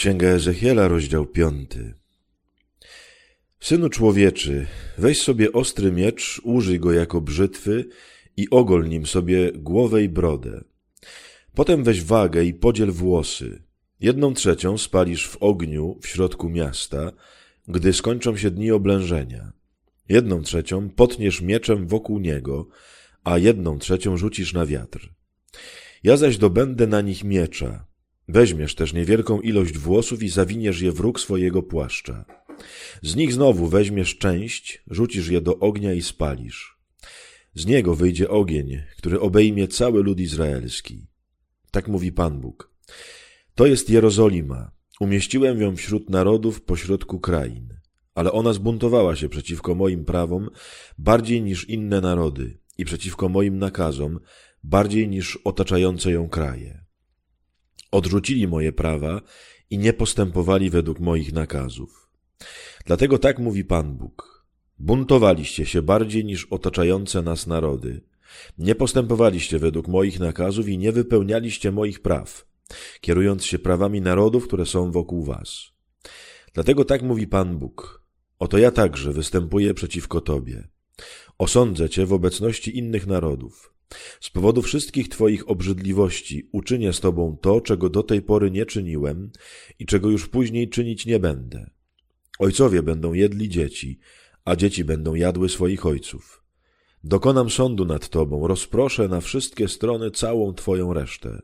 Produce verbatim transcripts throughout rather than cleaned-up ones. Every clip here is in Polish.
Księga Ezechiela, rozdział piąty. Synu człowieczy, weź sobie ostry miecz, użyj go jako brzytwy i ogol nim sobie głowę i brodę. Potem weź wagę i podziel włosy. Jedną trzecią spalisz w ogniu w środku miasta, gdy skończą się dni oblężenia. Jedną trzecią potniesz mieczem wokół niego, a jedną trzecią rzucisz na wiatr. Ja zaś dobędę na nich miecza. Weźmiesz też niewielką ilość włosów i zawiniesz je w róg swojego płaszcza. Z nich znowu weźmiesz część, rzucisz je do ognia i spalisz. Z niego wyjdzie ogień, który obejmie cały lud izraelski. Tak mówi Pan Bóg. To jest Jerozolima. Umieściłem ją wśród narodów pośrodku krain. Ale ona zbuntowała się przeciwko moim prawom bardziej niż inne narody i przeciwko moim nakazom bardziej niż otaczające ją kraje. Odrzucili moje prawa i nie postępowali według moich nakazów. Dlatego tak mówi Pan Bóg. Buntowaliście się bardziej niż otaczające nas narody. Nie postępowaliście według moich nakazów i nie wypełnialiście moich praw, kierując się prawami narodów, które są wokół was. Dlatego tak mówi Pan Bóg. Oto ja także występuję przeciwko tobie. Osądzę cię w obecności innych narodów. Z powodu wszystkich twoich obrzydliwości uczynię z tobą to, czego do tej pory nie czyniłem i czego już później czynić nie będę. Ojcowie będą jedli dzieci, a dzieci będą jadły swoich ojców. Dokonam sądu nad tobą, rozproszę na wszystkie strony całą twoją resztę.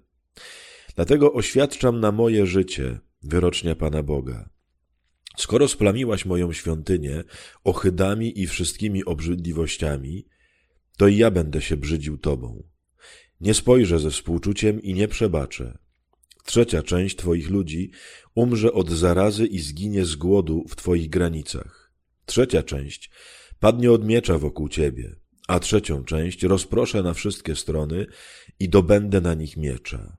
Dlatego oświadczam na moje życie wyrocznia Pana Boga. Skoro splamiłaś moją świątynię ohydami i wszystkimi obrzydliwościami, to i ja będę się brzydził tobą. Nie spojrzę ze współczuciem i nie przebaczę. Trzecia część twoich ludzi umrze od zarazy i zginie z głodu w twoich granicach. Trzecia część padnie od miecza wokół ciebie, a trzecią część rozproszę na wszystkie strony i dobędę na nich miecza.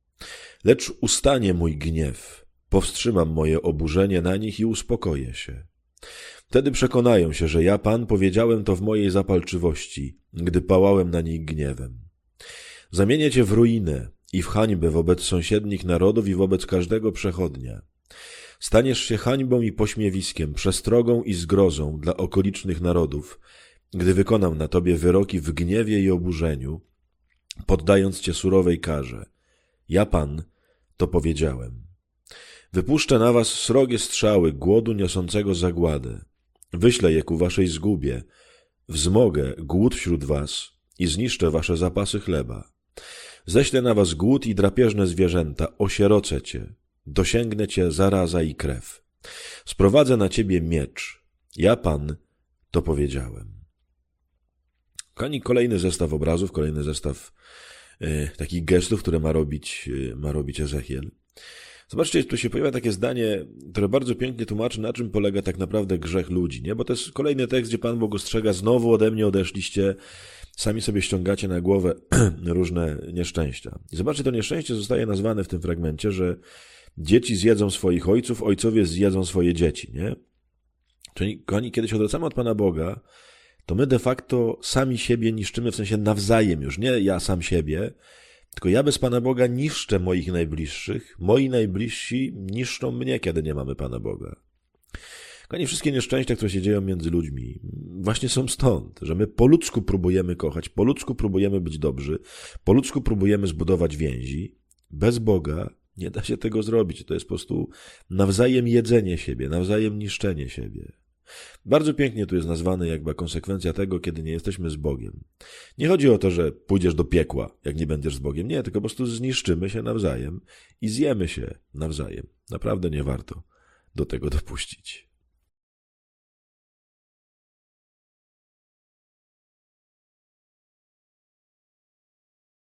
Lecz ustanie mój gniew, powstrzymam moje oburzenie na nich i uspokoję się. Wtedy przekonają się, że ja, Pan, powiedziałem to w mojej zapalczywości, gdy pałałem na nich gniewem. Zamienię cię w ruinę i w hańbę wobec sąsiednich narodów i wobec każdego przechodnia. Staniesz się hańbą i pośmiewiskiem, przestrogą i zgrozą dla okolicznych narodów, gdy wykonam na tobie wyroki w gniewie i oburzeniu, poddając cię surowej karze. Ja, Pan, to powiedziałem. Wypuszczę na was srogie strzały głodu niosącego zagładę. Wyślę je ku waszej zgubie. Wzmogę głód wśród was i zniszczę wasze zapasy chleba. Ześlę na was głód i drapieżne zwierzęta, osierocę cię. Dosięgnę cię zaraza i krew. Sprowadzę na ciebie miecz. Ja, Pan, to powiedziałem. Kochani, kolejny zestaw obrazów, kolejny zestaw y, takich gestów, które ma robić, y, ma robić Ezechiel. Zobaczcie, tu się pojawia takie zdanie, które bardzo pięknie tłumaczy, na czym polega tak naprawdę grzech ludzi, nie? Bo to jest kolejny tekst, gdzie Pan Bóg ostrzega, znowu ode mnie odeszliście, sami sobie ściągacie na głowę różne nieszczęścia. I zobaczcie, to nieszczęście zostaje nazwane w tym fragmencie, że dzieci zjedzą swoich ojców, ojcowie zjedzą swoje dzieci, nie? Czyli, kochani, kiedy się odwracamy od Pana Boga, to my de facto sami siebie niszczymy, w sensie nawzajem już, nie ja sam siebie, tylko ja bez Pana Boga niszczę moich najbliższych, moi najbliżsi niszczą mnie, kiedy nie mamy Pana Boga. Kochani, wszystkie nieszczęścia, które się dzieją między ludźmi, właśnie są stąd, że my po ludzku próbujemy kochać, po ludzku próbujemy być dobrzy, po ludzku próbujemy zbudować więzi. Bez Boga nie da się tego zrobić. To jest po prostu nawzajem jedzenie siebie, nawzajem niszczenie siebie. Bardzo pięknie tu jest nazwane jakby konsekwencja tego, kiedy nie jesteśmy z Bogiem. Nie chodzi o to, że pójdziesz do piekła, jak nie będziesz z Bogiem. Nie, tylko po prostu zniszczymy się nawzajem i zjemy się nawzajem. Naprawdę nie warto do tego dopuścić.